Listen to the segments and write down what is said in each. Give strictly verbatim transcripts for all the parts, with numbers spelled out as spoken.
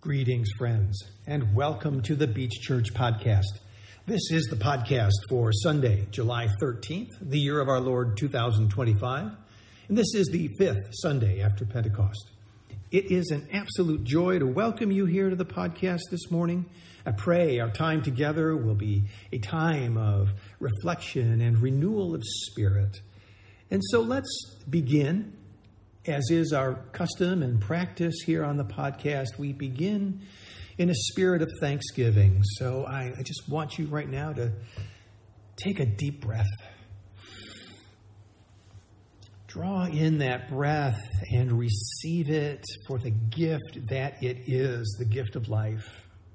Greetings, friends, and welcome to the Beach Church Podcast. This is the podcast for Sunday, July thirteenth, the year of our Lord two thousand twenty-five, and this is the fifth Sunday after Pentecost. It is an absolute joy to welcome you here to the podcast this morning. I pray our time together will be a time of reflection and renewal of spirit. And so let's begin. As is our custom and practice here on the podcast, we begin in a spirit of thanksgiving. So I, I just want you right now to take a deep breath. Draw in that breath and receive it for the gift that it is, the gift of life.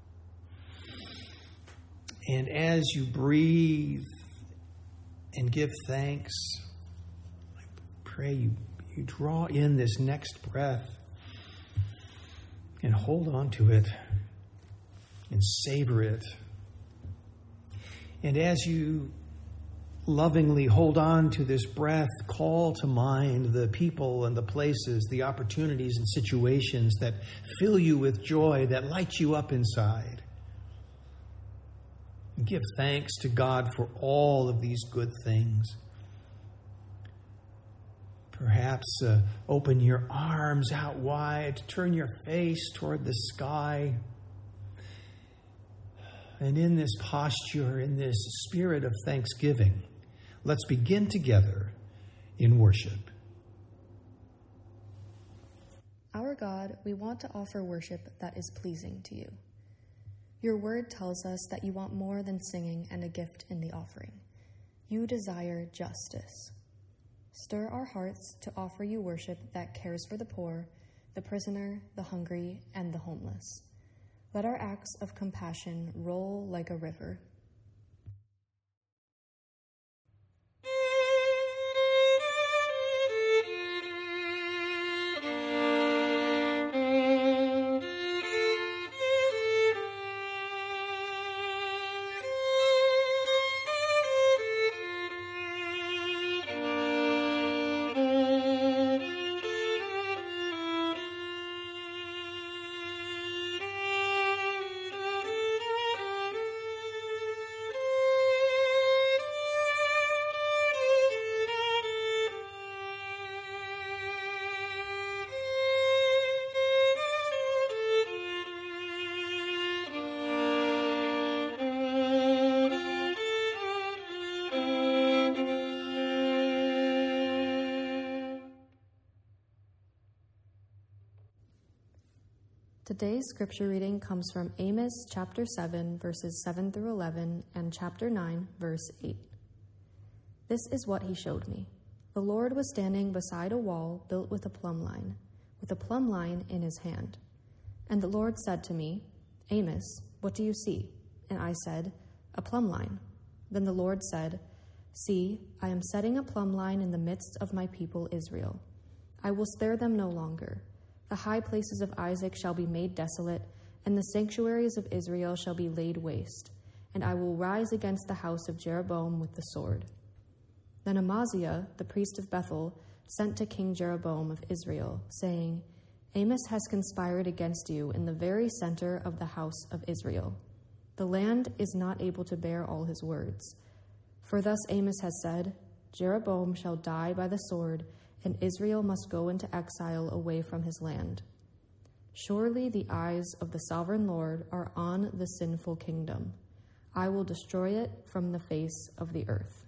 And as you breathe and give thanks, I pray you You draw in this next breath and hold on to it and savor it. And as you lovingly hold on to this breath, call to mind the people and the places, the opportunities and situations that fill you with joy, that light you up inside. And give thanks to God for all of these good things. Perhaps uh, open your arms out wide, turn your face toward the sky. And in this posture, in this spirit of thanksgiving, let's begin together in worship. Our God, we want to offer worship that is pleasing to you. Your word tells us that you want more than singing and a gift in the offering. You desire justice. Stir our hearts to offer you worship that cares for the poor, the prisoner, the hungry, and the homeless. Let our acts of compassion roll like a river. Today's scripture reading comes from Amos chapter seven, verses seven through eleven, and chapter nine, verse eight. This is what he showed me. The Lord was standing beside a wall built with a plumb line, with a plumb line in his hand. And the Lord said to me, Amos, what do you see? And I said, a plumb line. Then the Lord said, see, I am setting a plumb line in the midst of my people Israel. I will spare them no longer. The high places of Isaac shall be made desolate, and the sanctuaries of Israel shall be laid waste, and I will rise against the house of Jeroboam with the sword. Then Amaziah, the priest of Bethel, sent to King Jeroboam of Israel, saying, Amos has conspired against you in the very center of the house of Israel. The land is not able to bear all his words. For thus Amos has said, Jeroboam shall die by the sword, and Israel must go into exile away from his land. Surely the eyes of the sovereign Lord are on the sinful kingdom. I will destroy it from the face of the earth.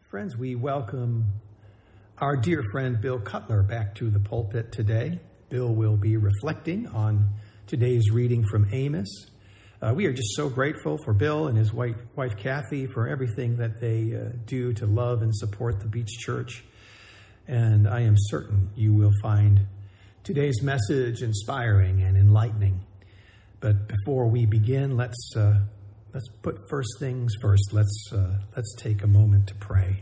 Friends, we welcome our dear friend Bill Cutler back to the pulpit today. Bill will be reflecting on today's reading from Amos. Uh, we are just so grateful for Bill and his wife, wife Kathy for everything that they uh, do to love and support the Beach Church. And I am certain you will find today's message inspiring and enlightening. But before we begin, let's uh, let's put first things first. Let's uh, let's take a moment to pray.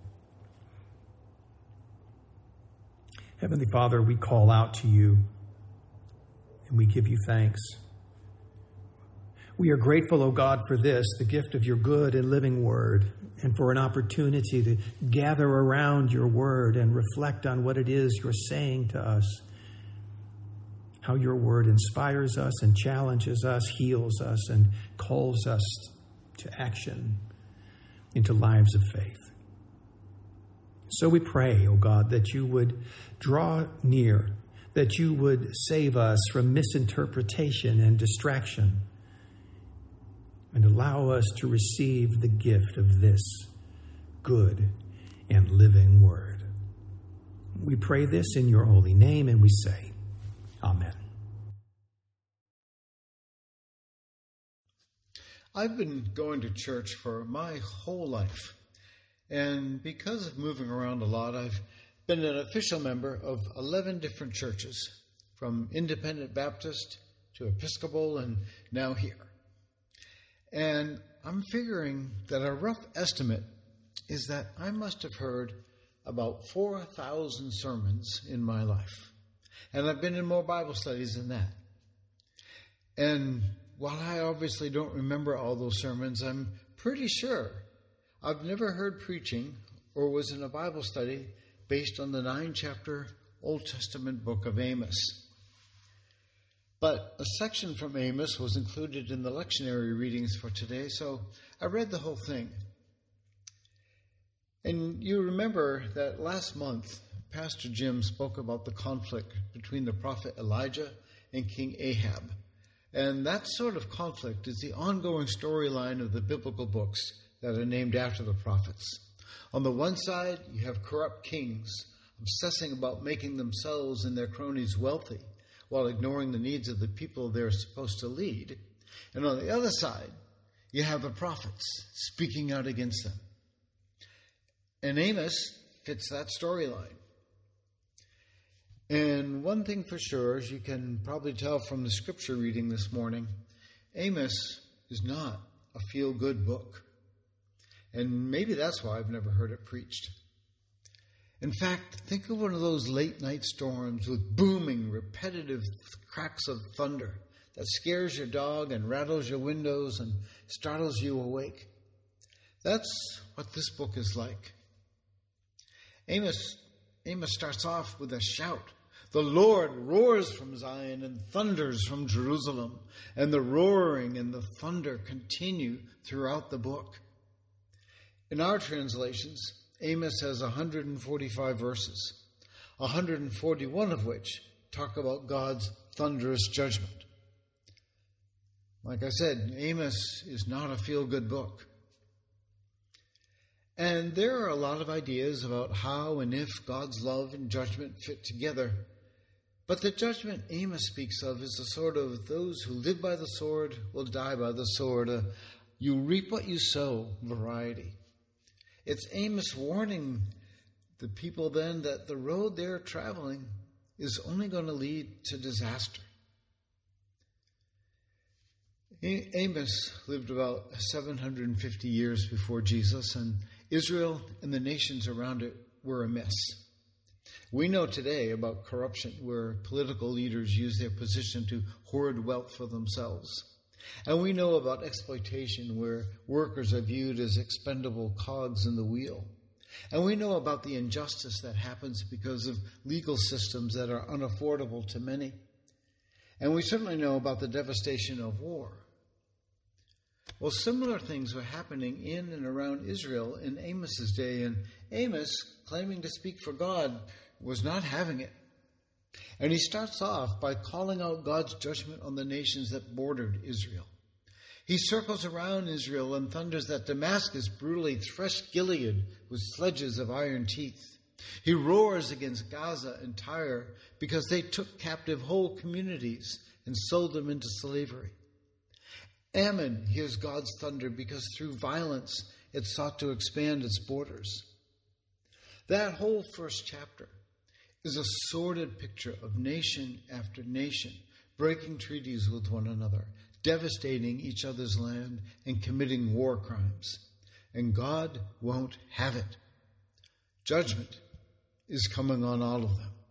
Heavenly Father, we call out to you and we give you thanks. We are grateful, O God, for this, the gift of your good and living word, and for an opportunity to gather around your word and reflect on what it is you're saying to us, how your word inspires us and challenges us, heals us, and calls us to action, into lives of faith. So we pray, O God, that you would draw near, that you would save us from misinterpretation and distraction, and allow us to receive the gift of this good and living word. We pray this in your holy name, and we say, Amen. I've been going to church for my whole life, and because of moving around a lot, I've been an official member of eleven different churches, from Independent Baptist to Episcopal and now here. And I'm figuring that a rough estimate is that I must have heard about four thousand sermons in my life. And I've been in more Bible studies than that. And while I obviously don't remember all those sermons, I'm pretty sure I've never heard preaching or was in a Bible study based on the nine-chapter Old Testament book of Amos. But a section from Amos was included in the lectionary readings for today, so I read the whole thing. And you remember that last month, Pastor Jim spoke about the conflict between the prophet Elijah and King Ahab. And that sort of conflict is the ongoing storyline of the biblical books that are named after the prophets. On the one side, you have corrupt kings obsessing about making themselves and their cronies wealthy, while ignoring the needs of the people they're supposed to lead. And on the other side, you have the prophets speaking out against them. And Amos fits that storyline. And one thing for sure, as you can probably tell from the scripture reading this morning, Amos is not a feel-good book. And maybe that's why I've never heard it preached. In fact, think of one of those late-night storms with booming, repetitive cracks of thunder that scares your dog and rattles your windows and startles you awake. That's what this book is like. Amos, Amos starts off with a shout. The Lord roars from Zion and thunders from Jerusalem, and the roaring and the thunder continue throughout the book. In our translations, Amos has one hundred forty-five verses, one hundred forty-one of which talk about God's thunderous judgment. Like I said, Amos is not a feel-good book. And there are a lot of ideas about how and if God's love and judgment fit together. But the judgment Amos speaks of is the sort of those who live by the sword will die by the sword, a you reap what you sow variety. It's Amos warning the people then that the road they're traveling is only going to lead to disaster. Amos lived about seven hundred fifty years before Jesus, and Israel and the nations around it were a mess. We know today about corruption, where political leaders use their position to hoard wealth for themselves. And we know about exploitation, where workers are viewed as expendable cogs in the wheel. And we know about the injustice that happens because of legal systems that are unaffordable to many. And we certainly know about the devastation of war. Well, similar things were happening in and around Israel in Amos's day, and Amos, claiming to speak for God, was not having it. And he starts off by calling out God's judgment on the nations that bordered Israel. He circles around Israel and thunders that Damascus brutally threshed Gilead with sledges of iron teeth. He roars against Gaza and Tyre because they took captive whole communities and sold them into slavery. Ammon hears God's thunder because through violence it sought to expand its borders. That whole first chapter is a sordid picture of nation after nation breaking treaties with one another, devastating each other's land, and committing war crimes. And God won't have it. Judgment is coming on all of them.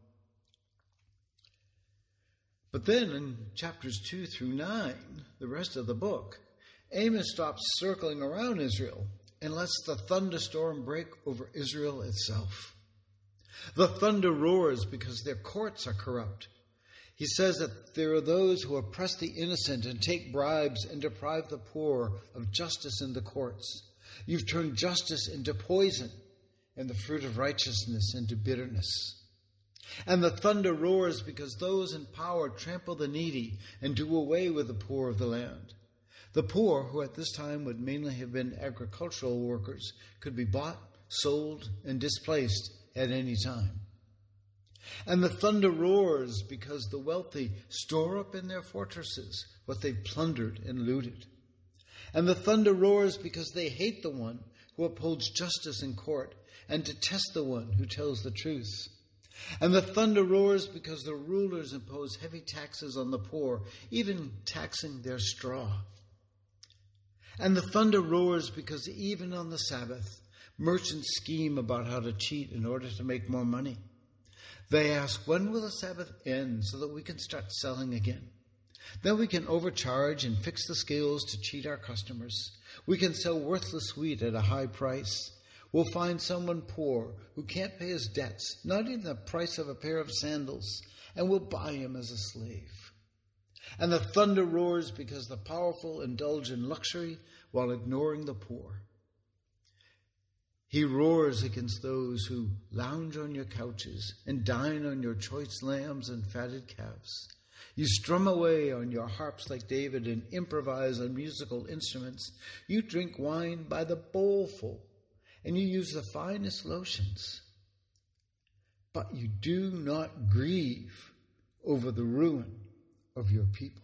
But then in chapters two through nine, the rest of the book, Amos stops circling around Israel and lets the thunderstorm break over Israel itself. The thunder roars because their courts are corrupt. He says that there are those who oppress the innocent and take bribes and deprive the poor of justice in the courts. You've turned justice into poison and the fruit of righteousness into bitterness. And the thunder roars because those in power trample the needy and do away with the poor of the land. The poor, who at this time would mainly have been agricultural workers, could be bought, sold, and displaced at any time. And the thunder roars because the wealthy store up in their fortresses what they've plundered and looted. And the thunder roars because they hate the one who upholds justice in court and detest the one who tells the truth. And the thunder roars because the rulers impose heavy taxes on the poor, even taxing their straw. And the thunder roars because even on the Sabbath, merchants scheme about how to cheat in order to make more money. They ask, when will the Sabbath end so that we can start selling again? Then we can overcharge and fix the scales to cheat our customers. We can sell worthless wheat at a high price. We'll find someone poor who can't pay his debts, not even the price of a pair of sandals, and we'll buy him as a slave. And the thunder roars because the powerful indulge in luxury while ignoring the poor. He roars against those who lounge on your couches and dine on your choice lambs and fatted calves. You strum away on your harps like David and improvise on musical instruments. You drink wine by the bowlful, and you use the finest lotions. But you do not grieve over the ruin of your people.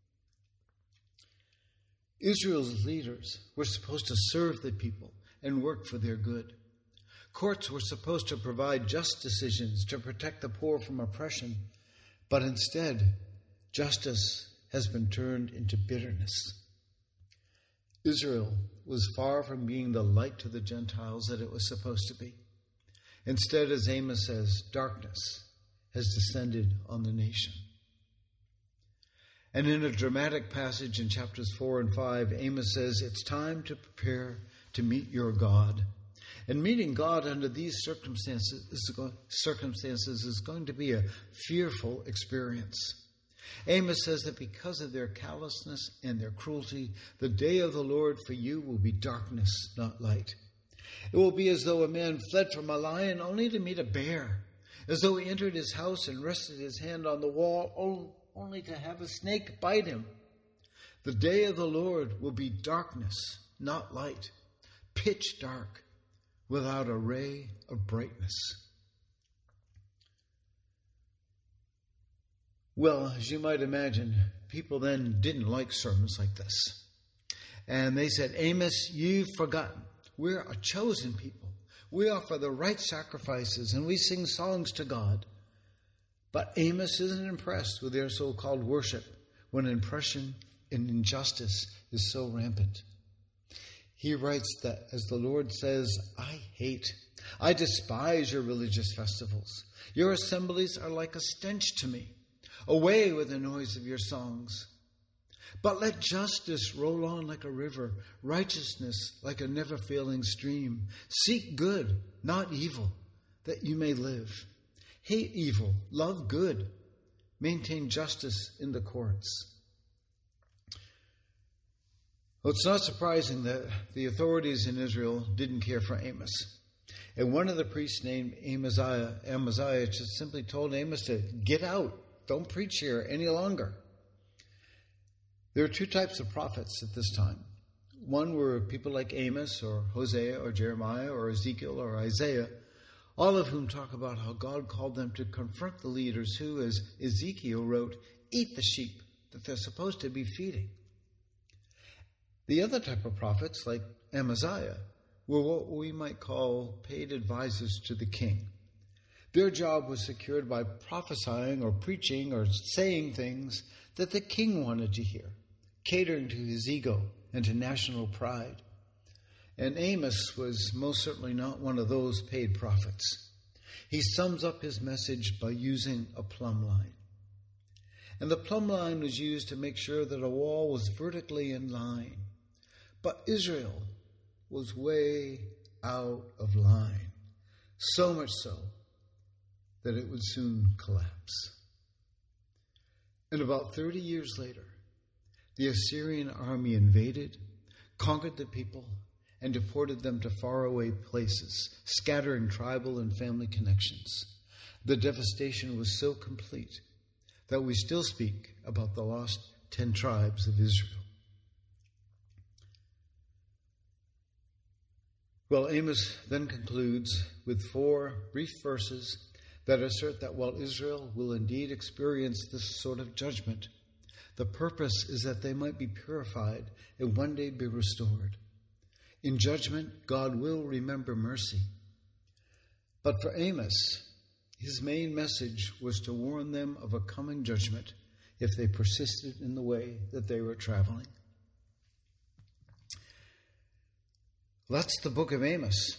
Israel's leaders were supposed to serve the people and work for their good. Courts were supposed to provide just decisions to protect the poor from oppression, but instead, justice has been turned into bitterness. Israel was far from being the light to the Gentiles that it was supposed to be. Instead, as Amos says, darkness has descended on the nation. And in a dramatic passage in chapters four and five, Amos says, it's time to prepare to meet your God. And meeting God under these circumstances is, circumstances is going to be a fearful experience. Amos says that because of their callousness and their cruelty, the day of the Lord for you will be darkness, not light. It will be as though a man fled from a lion only to meet a bear, as though he entered his house and rested his hand on the wall only to have a snake bite him. The day of the Lord will be darkness, not light, pitch dark, without a ray of brightness. Well, as you might imagine, people then didn't like sermons like this. And they said, Amos, you've forgotten. We're a chosen people. We offer the right sacrifices and we sing songs to God. But Amos isn't impressed with their so-called worship when oppression and injustice is so rampant. He writes that, as the Lord says, I hate, I despise your religious festivals. Your assemblies are like a stench to me. Away with the noise of your songs. But let justice roll on like a river, righteousness like a never-failing stream. Seek good, not evil, that you may live. Hate evil, love good. Maintain justice in the courts. Well, it's not surprising that the authorities in Israel didn't care for Amos. And one of the priests named Amaziah, Amaziah just simply told Amos to get out. Don't preach here any longer. There were two types of prophets at this time. One were people like Amos or Hosea or Jeremiah or Ezekiel or Isaiah, all of whom talk about how God called them to confront the leaders who, as Ezekiel wrote, eat the sheep that they're supposed to be feeding. The other type of prophets, like Amaziah, were what we might call paid advisors to the king. Their job was secured by prophesying or preaching or saying things that the king wanted to hear, catering to his ego and to national pride. And Amos was most certainly not one of those paid prophets. He sums up his message by using a plumb line. And the plumb line was used to make sure that a wall was vertically in line. But Israel was way out of line, so much so that it would soon collapse. And about thirty years later, the Assyrian army invaded, conquered the people, and deported them to faraway places, scattering tribal and family connections. The devastation was so complete that we still speak about the lost ten tribes of Israel. Well, Amos then concludes with four brief verses that assert that while Israel will indeed experience this sort of judgment, the purpose is that they might be purified and one day be restored. In judgment, God will remember mercy. But for Amos, his main message was to warn them of a coming judgment if they persisted in the way that they were traveling. That's the book of Amos.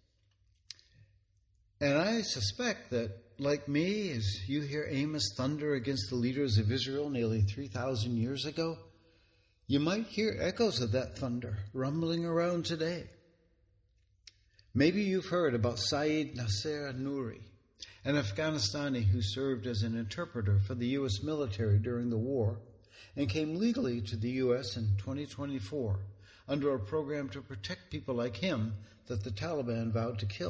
And I suspect that, like me, as you hear Amos thunder against the leaders of Israel nearly three thousand years ago, you might hear echoes of that thunder rumbling around today. Maybe you've heard about Saeed Nasser Nouri, an Afghanistani who served as an interpreter for the U S military during the war and came legally to the U S in twenty twenty-four under a program to protect people like him that the Taliban vowed to kill.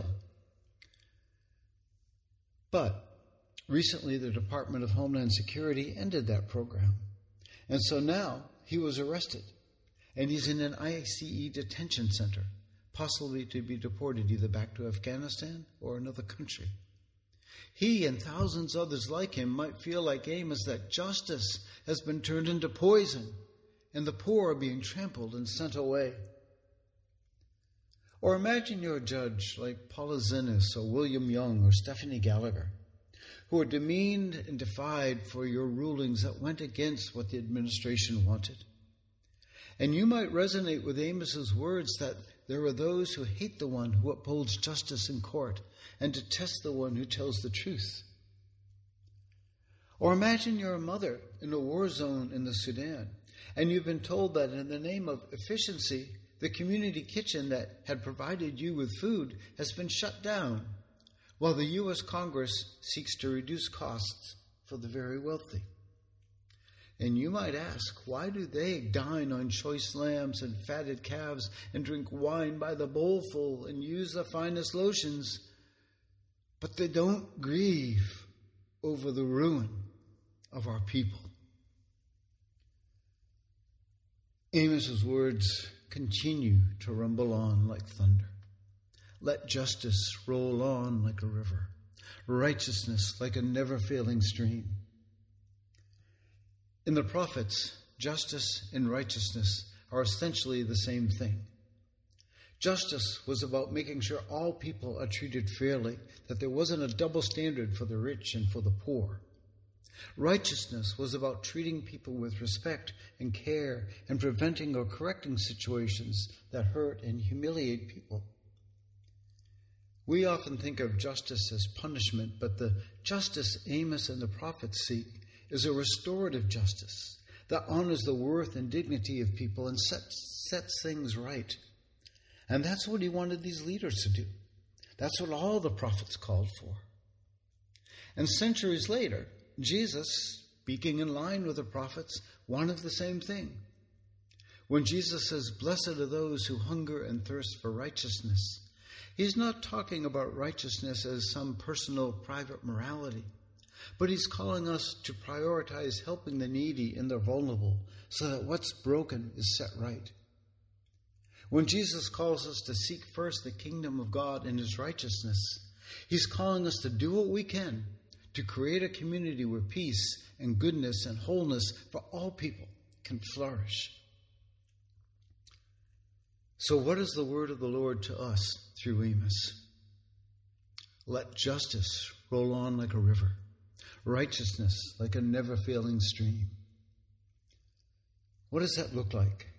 But recently the Department of Homeland Security ended that program. And so now he was arrested, and he's in an I C E detention center, possibly to be deported either back to Afghanistan or another country. He and thousands others like him might feel like Amos that justice has been turned into poison and the poor are being trampled and sent away. Or imagine you're a judge like Paula Zinnis or William Young or Stephanie Gallagher, who are demeaned and defied for your rulings that went against what the administration wanted. And you might resonate with Amos's words that there are those who hate the one who upholds justice in court and detest the one who tells the truth. Or imagine you're a mother in a war zone in the Sudan, and you've been told that in the name of efficiency, the community kitchen that had provided you with food has been shut down, while the U S Congress seeks to reduce costs for the very wealthy. And you might ask, why do they dine on choice lambs and fatted calves and drink wine by the bowlful and use the finest lotions, but they don't grieve over the ruin of our people? Amos's words continue to rumble on like thunder. Let justice roll on like a river, righteousness like a never-failing stream. In the prophets, justice and righteousness are essentially the same thing. Justice was about making sure all people are treated fairly, that there wasn't a double standard for the rich and for the poor. Righteousness was about treating people with respect and care and preventing or correcting situations that hurt and humiliate people. We often think of justice as punishment, but the justice Amos and the prophets seek is a restorative justice that honors the worth and dignity of people and sets, sets things right. And that's what he wanted these leaders to do. That's what all the prophets called for. And centuries later, Jesus, speaking in line with the prophets, wanted the same thing. When Jesus says, "Blessed are those who hunger and thirst for righteousness," he's not talking about righteousness as some personal, private morality, but he's calling us to prioritize helping the needy and the vulnerable so that what's broken is set right. When Jesus calls us to seek first the kingdom of God and his righteousness, he's calling us to do what we can to create a community where peace and goodness and wholeness for all people can flourish. So what is the word of the Lord to us through Amos? Let justice roll on like a river, righteousness like a never-failing stream. What does that look like?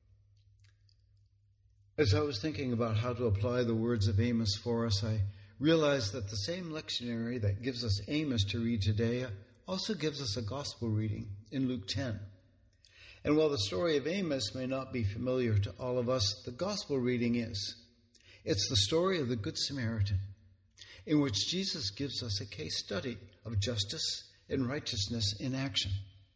As I was thinking about how to apply the words of Amos for us, I realized that the same lectionary that gives us Amos to read today also gives us a gospel reading in Luke ten. And while the story of Amos may not be familiar to all of us, the gospel reading is. It's the story of the Good Samaritan, in which Jesus gives us a case study of justice and righteousness in action.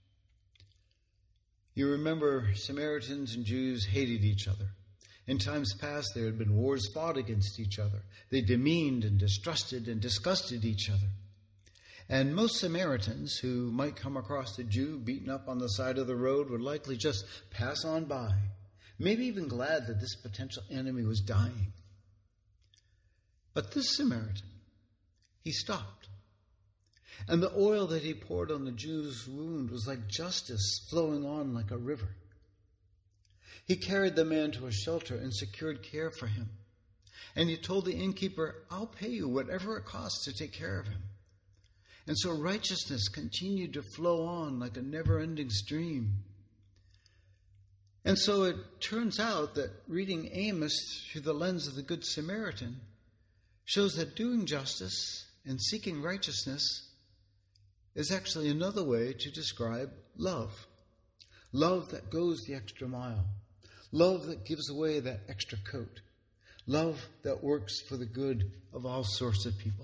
You remember Samaritans and Jews hated each other. In times past, there had been wars fought against each other. They demeaned and distrusted and disgusted each other. And most Samaritans who might come across a Jew beaten up on the side of the road would likely just pass on by, maybe even glad that this potential enemy was dying. But this Samaritan, he stopped. And the oil that he poured on the Jew's wound was like justice flowing on like a river. He carried the man to a shelter and secured care for him. And he told the innkeeper, I'll pay you whatever it costs to take care of him. And so righteousness continued to flow on like a never-ending stream. And so it turns out that reading Amos through the lens of the Good Samaritan shows that doing justice and seeking righteousness is actually another way to describe love. Love that goes the extra mile. Love that gives away that extra coat. Love that works for the good of all sorts of people.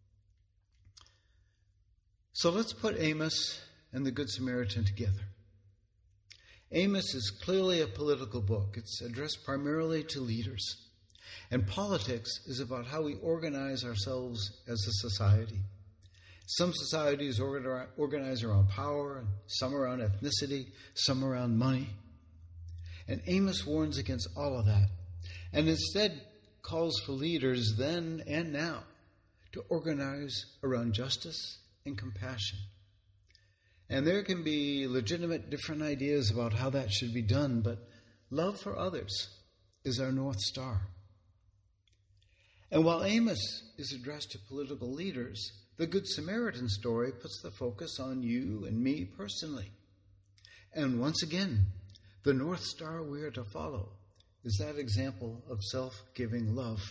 So let's put Amos and the Good Samaritan together. Amos is clearly a political book. It's addressed primarily to leaders. And politics is about how we organize ourselves as a society. Some societies organize around power, and some around ethnicity, some around money. And Amos warns against all of that, and instead calls for leaders then and now to organize around justice and compassion. And there can be legitimate different ideas about how that should be done, but love for others is our North Star. And while Amos is addressed to political leaders, the Good Samaritan story puts the focus on you and me personally. And once again, the North Star we are to follow is that example of self-giving love.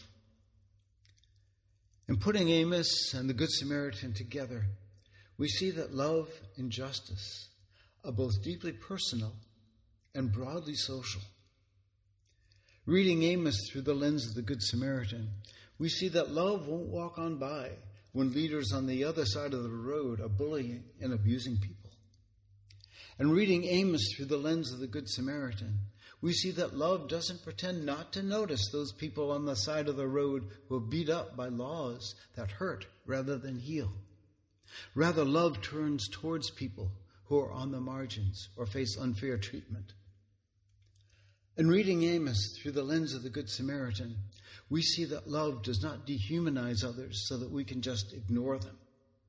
In putting Amos and the Good Samaritan together, we see that love and justice are both deeply personal and broadly social. Reading Amos through the lens of the Good Samaritan, we see that love won't walk on by when leaders on the other side of the road are bullying and abusing people. And reading Amos through the lens of the Good Samaritan, we see that love doesn't pretend not to notice those people on the side of the road who are beat up by laws that hurt rather than heal. Rather, love turns towards people who are on the margins or face unfair treatment. In reading Amos through the lens of the Good Samaritan, we see that love does not dehumanize others so that we can just ignore them.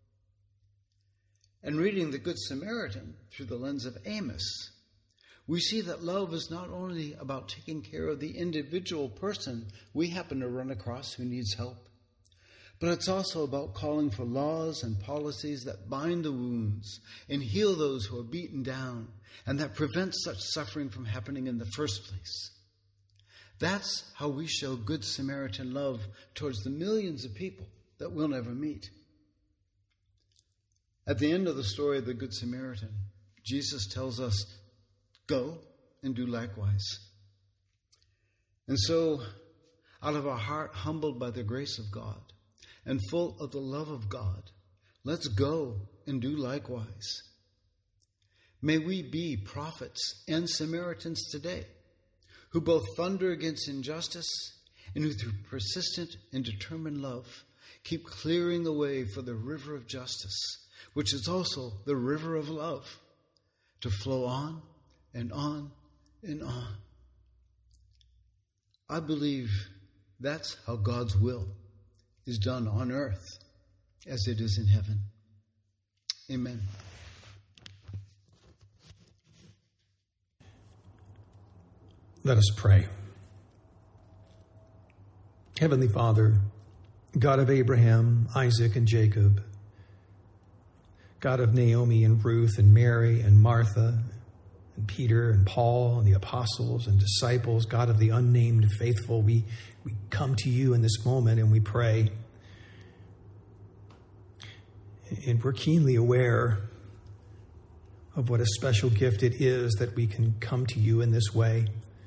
And reading the Good Samaritan through the lens of Amos, we see that love is not only about taking care of the individual person we happen to run across who needs help, but it's also about calling for laws and policies that bind the wounds and heal those who are beaten down and that prevent such suffering from happening in the first place. That's how we show Good Samaritan love towards the millions of people that we'll never meet. At the end of the story of the Good Samaritan, Jesus tells us, go and do likewise. And so, out of a heart humbled by the grace of God and full of the love of God, let's go and do likewise. May we be prophets and Samaritans today, who both thunder against injustice and who through persistent and determined love Keep clearing the way for the river of justice, which is also the river of love, to flow on and on and on. I believe that's how God's will is done on earth as it is in heaven. Amen. Let us pray. Heavenly Father, God of Abraham, Isaac, and Jacob, God of Naomi and Ruth and Mary and Martha and Peter and Paul and the apostles and disciples, God of the unnamed faithful, we, we come to you in this moment and we pray. And we're keenly aware of what a special gift it is that we can come to you in this way.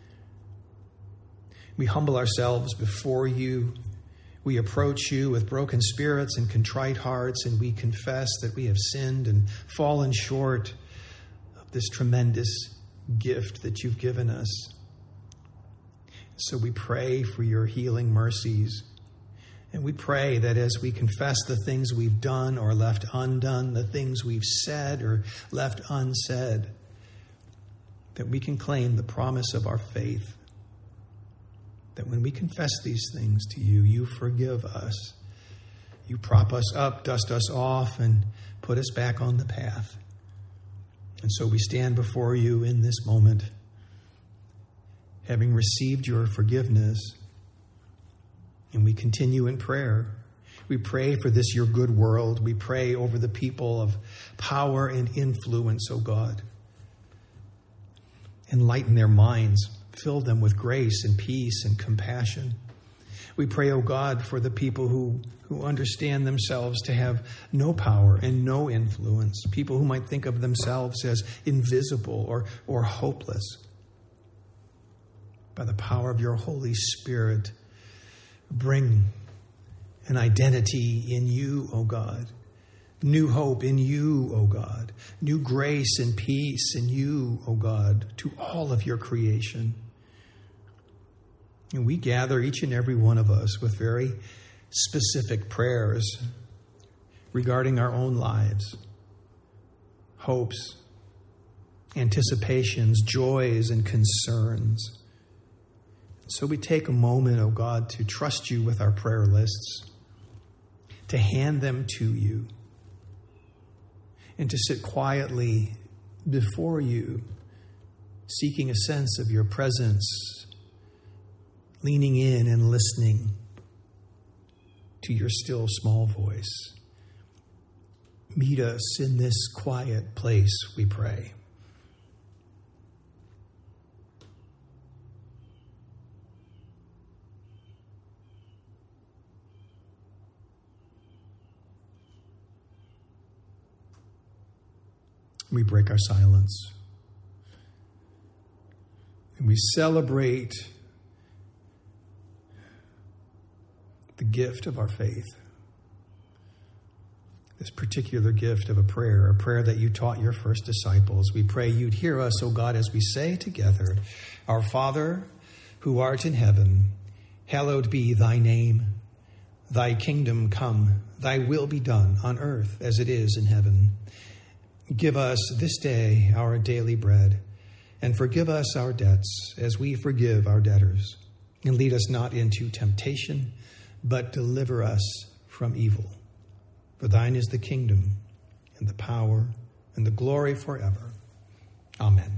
We humble ourselves before you. We approach you with broken spirits and contrite hearts, and we confess that we have sinned and fallen short of this tremendous gift that you've given us. So we pray for your healing mercies. And we pray that as we confess the things we've done or left undone, the things we've said or left unsaid, that we can claim the promise of our faith. That when we confess these things to you, you forgive us. You prop us up, dust us off, and put us back on the path. And so we stand before you in this moment, having received your forgiveness, and we continue in prayer. We pray for this, your good world. We pray over the people of power and influence, O God. Enlighten their minds. Fill them with grace and peace and compassion. We pray, O God, for the people who, who understand themselves to have no power and no influence, people who might think of themselves as invisible or, or hopeless. By the power of your Holy Spirit, bring an identity in you, O God. New hope in you, O God. New grace and peace in you, O God, to all of your creation. And we gather, each and every one of us, with very specific prayers regarding our own lives, hopes, anticipations, joys, and concerns. So we take a moment, O God, to trust you with our prayer lists, to hand them to you, and to sit quietly before you, seeking a sense of your presence, leaning in and listening to your still small voice. Meet us in this quiet place, we pray. We break our silence. And we celebrate the gift of our faith. This particular gift of a prayer, a prayer that you taught your first disciples. We pray you'd hear us, O God, as we say together, Our Father, who art in heaven, hallowed be thy name. Thy kingdom come, thy will be done on earth as it is in heaven. Give us this day our daily bread, and forgive us our debts as we forgive our debtors. And lead us not into temptation, but deliver us from evil. For thine is the kingdom, and the power, and the glory forever. Amen.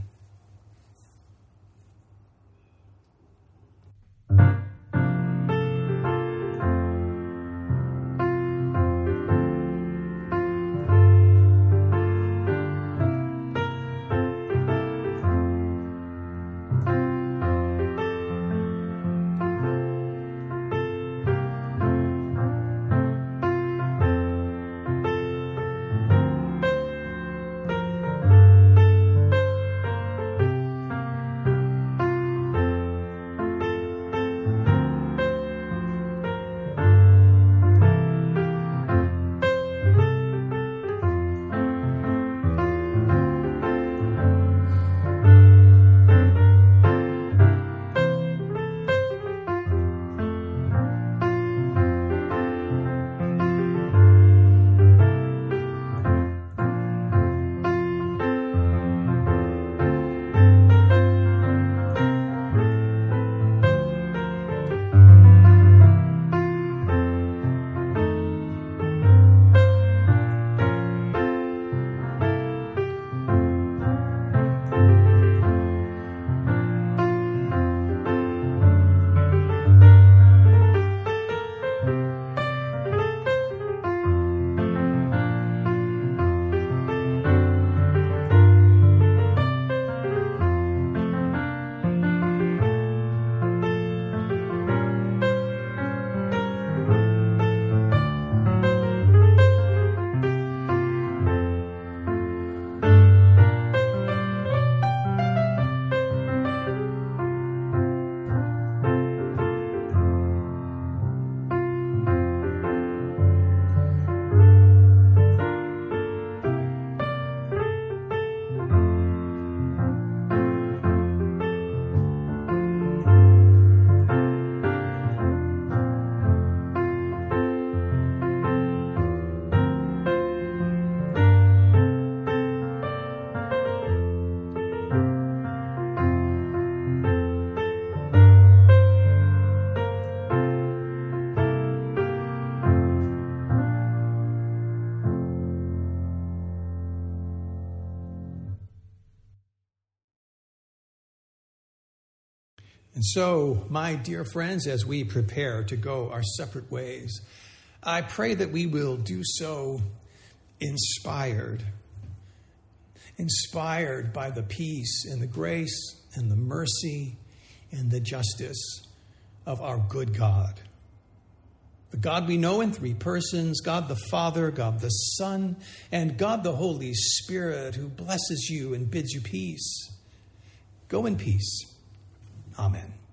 And so, my dear friends, as we prepare to go our separate ways, I pray that we will do so inspired, inspired by the peace and the grace and the mercy and the justice of our good God. The God we know in three persons, God the Father, God the Son, and God the Holy Spirit, who blesses you and bids you peace. Go in peace. Amen.